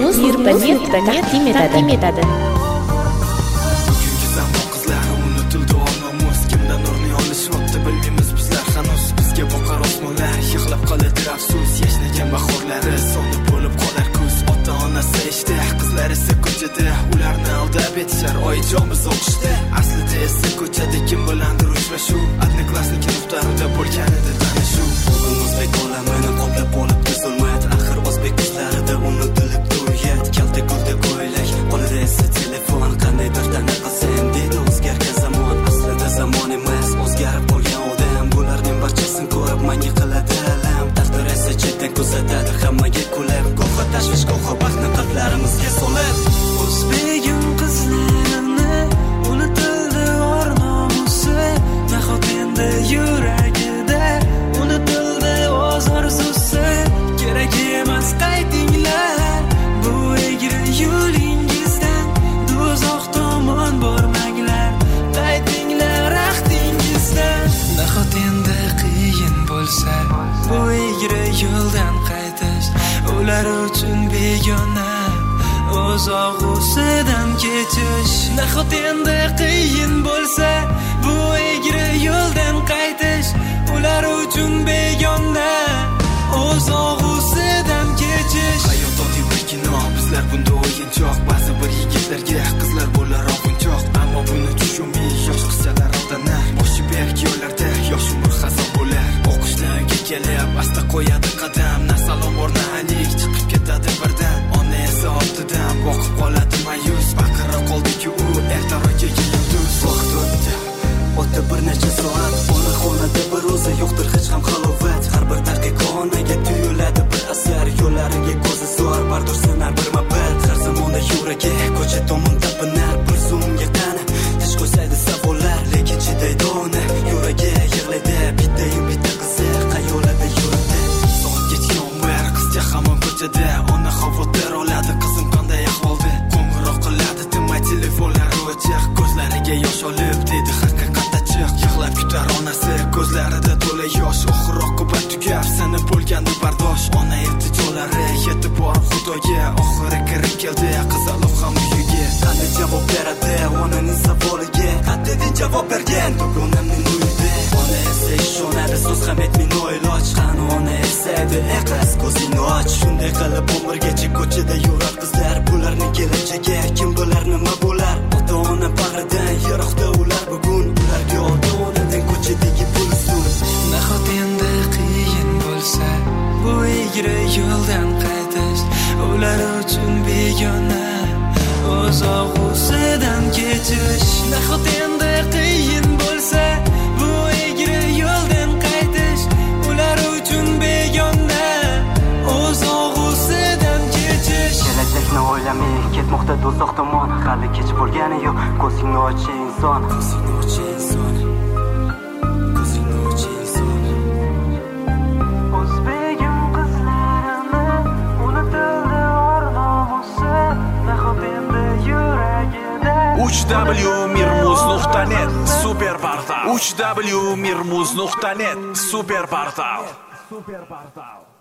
Mirmus taqdim etadi. Bugungi zamon qizlari unutildi namus, kimdan nurni olishmoqda bilmaymiz bizlar hanuz. Bizga boqar osmonlar, yig'lab qoladi afsus, yashnagan bahorlari so'nib bo'lib qolar kuz. Ota-onasi ishda, qizlar esa ko'chada, ularni aldab etishar oyijomiz o'qishda. Aslida esa ko'chada kim bilandir uchrashuv, odnoklassniki nuqtarida bo'lganida tanishuv. O'zbek olamini qoplab olibdi zulmat, axir o'zbek qizlarida unutilib turgan kalta gulda ko'ylak, qo'lida esa telefon. Qanday bir tana qilsam deydi o'zgargan zamon, aslida zamon emas, o'zgarib qolgan odam. Bularning barchasini ko'rib menga qiladi alam, taqdir esa chetdan kuzatadi hammaga kulib. Go'xo tashvish, go'xo baxtni qalblarimizga solib. O'zbegim qizlarini unutildi or-nomusi, nahot endi yuragida unutildi o'z orzusi. Kerak emas qaytinglar bu egri yo'lingizdan, do'zax tomon bormanglar, qaytinglar axtingizdan. Nahot endi qiyin bo'lsa bu egri yo'ldan qaytish, ular uchun begona o'z og'usidan kechish. Nahot endi qiyin bo'lsa bu egri yo'ldan qaytish, ular uchun begona o'z og'usidan kechish. Hayot oddiy bir kino, bizlar bunda o'yinchoq. Ba'zi bir yigitlarga qizlar bo'lar o'yinchoq, ammo buni tushunmay yosh qizchalar aldanar. Boshi berk yo'llarda yosh umr xazon bo'lar. O'qishdan uyga kelib asta qo'yadi qadam, na salom o'rna alik chiqib ketadi birdan. Ona esa ortidan boqib qoladi ma'yus, baqira qoldi-ku u ertaroqga yulduz. Vaqt o'tdi bir necha soat, ona xonada bir o'zi yo'qdir hech ham halovat. Har bir daqiqa onaga tuyuladi bir asar, yo'llariga ko'zi zo'r bardursanar birma-bir. Har zamonda yuragi ko'cha tomon tapinar, bir zo'mga qani tish qo'ysaydi savollar, lekin chidaydi ona yuragi yig'laydi. Bitta qizi qayoqlarda yuribdi, soat kechgan bir qizcha hamon ko'chada. Ona xavotir oladi, qizim qanday ahvolda, qo'ng'iroq qiladi, tinmay telefonlari o'chiq, ko'zlariga yosh olib dedi haqiqat ochiq. Yig'lab kutar onasi, ko'zlarida to'la yosh, oxir oqibat tugab sinib bo'lgandi bardosh. Ona iltijolari yetib borib Xudoga, oxiri kirib keldi qizaloq ham uyiga. Qanday javob beradi onaning savoliga, qanday javob bergan dugonamning uyida. Ona esa ishonadi, so'z ham etmay noiloj. Qani ona esa edi, qiz ko'zingni och. Shunday qilib umrgacha ko'chada yurar qizlar, bularning kelajagi kim bilar nima bo'lar. Ota-ona bag'ridan yiroqda ular bugun, ularga ota-onadan ko'chadagi bo'lsin. Nahot endi qiyin bo'lsa bu egri yo'ldan qaytish, ular uchun begona o'z og'usidan kechish. Nahot endi qiyin bo'lsa bu egri yo'ldan qaytish, ular uchun begona o'z og'usidan kechish. Kelajakni o'ylamay ketmoqda do'zax tomon, hali kech bo'lgani yo'q. Ko'zingni och inson, ko'zingni och inson, ko'zingni och inson. O'zbegim qizlarini unutildi or-nomusi, nahot endi yuragida. 3wmirmuz.net super portal. 3wmirmuz.net super portal.